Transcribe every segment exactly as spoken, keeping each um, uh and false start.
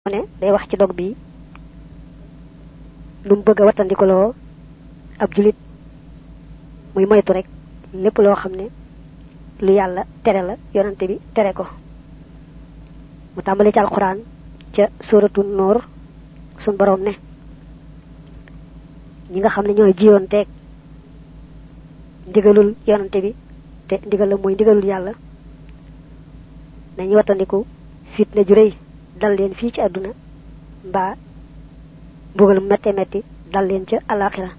ne day wax ci dog bi lu mu bëgg wattandikuloo ab julit muy moytu rek lépp loo xam ne lu yàlla tere la yonante bi tere ko. mu tàmbali ci alquran ca suratu nur sun borom ne ñi nga xam ne ñooy jiyoon teeg ndigalul yonante bi te ndigal la mooy ndigalul yàlla nañu wattandiku fitna ju rëy dal leen fii ci àdduna mbaa mbugal mu metti metti dal leen ca alaxira.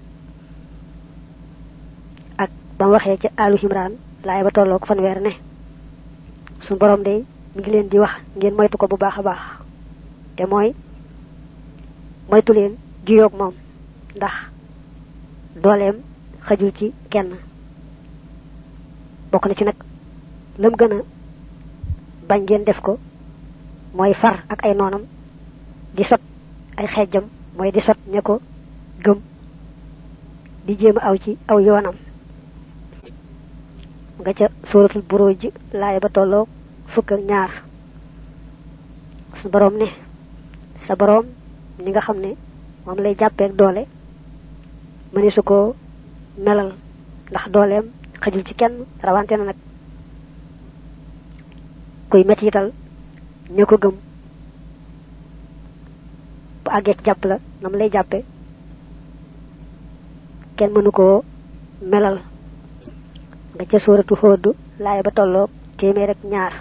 ak ba mu waxee ca alu Imran laay ba tolloo ko fanweer ne sun borom day mi ngi leen di wax ngeen moytu ko bu baax a baax te mooy moytu leen jiyoog moom ndax dooleem xajul ci kenn. bokk na ci nag lam gën a bañ ngeen def ko mooy far ak ay noonam di sot ay xeejam mooy di sot ña ko gëm di jéem a aw ci aw yoonam. nga ca suratul buruj laay ba tolloo fukk ak ñaar su borom ne sa borom ni nga xam ne moom lay jàppeek doole mëni su ko melal ndax dooleem xajul ci kenn rawante na nag kuy mettital ña ko gëm bu àggee ci jàpp la nam lay jàppe kenn mënu koo melal. nga ca suuratu Hóod laay ba tolloo téeméer ak ñaar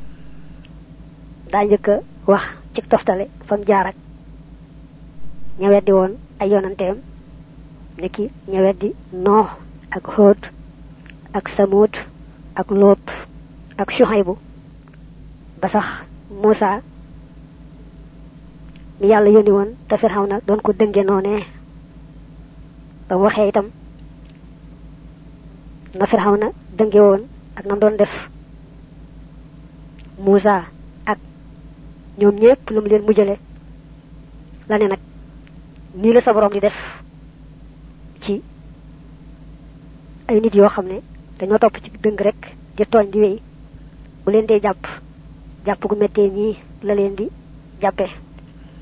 daa njëkk a wax ci toftale fam jaar ak ña weddi woon ay yonanteem niki ña weddi Noox ak Hóod ak Samuud ak Loot ak Shuhaybu ba sax Muusa mi yàlla yónni woon te Firawna doon ko dënge noonee ba mu waxee itam na Firawna dënge woon ak nam doon def Muusa ak ñoom ñépp lu mu leen mujjale la ne nag nii la sa borom di def ci ay nit yoo xam ne dañoo topp ci dëng rek di tooñ di wéy bu leen dee jàpp jàpp gu mettee ñii la leen di jàppe